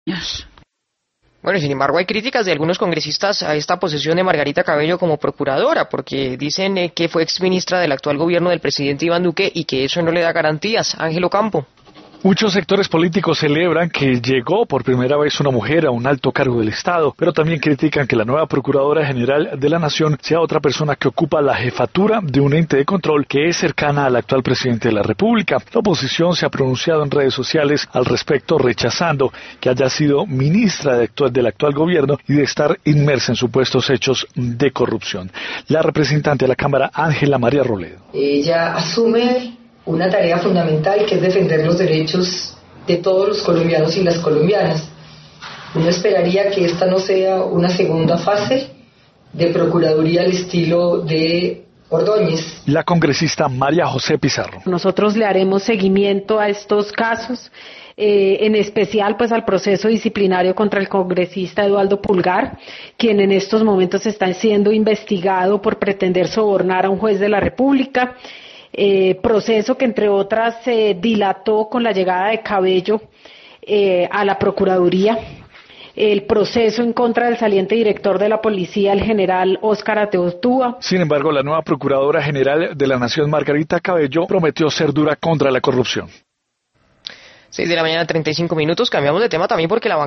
Bueno, sin embargo, hay críticas de algunos congresistas a esta posesión de Margarita Cabello como procuradora, porque dicen que fue exministra del actual gobierno del presidente Iván Duque y que eso no le da garantías. Ángel Ocampo. Muchos sectores políticos celebran que llegó por primera vez una mujer a un alto cargo del Estado, pero también critican que la nueva Procuradora General de la Nación sea otra persona que ocupa la jefatura de un ente de control que es cercana al actual presidente de la República. La oposición se ha pronunciado en redes sociales al respecto, rechazando que haya sido ministra del actual gobierno y de estar inmersa en supuestos hechos de corrupción. La representante de la Cámara, Ángela María Roledo. Ella asume una tarea fundamental que es defender los derechos de todos los colombianos y las colombianas. Uno esperaría que esta no sea una segunda fase de procuraduría al estilo de Ordóñez. La congresista María José Pizarro. Nosotros le haremos seguimiento a estos casos, en especial pues al proceso disciplinario contra el congresista Eduardo Pulgar, quien en estos momentos está siendo investigado por pretender sobornar a un juez de la República. Proceso que entre otras se dilató con la llegada de Cabello a la Procuraduría, el proceso en contra del saliente director de la policía, el general Óscar Ateotúa. Sin embargo, la nueva Procuradora General de la Nación, Margarita Cabello, prometió ser dura contra la corrupción. 6 de la mañana, 35 minutos. Cambiamos de tema también porque la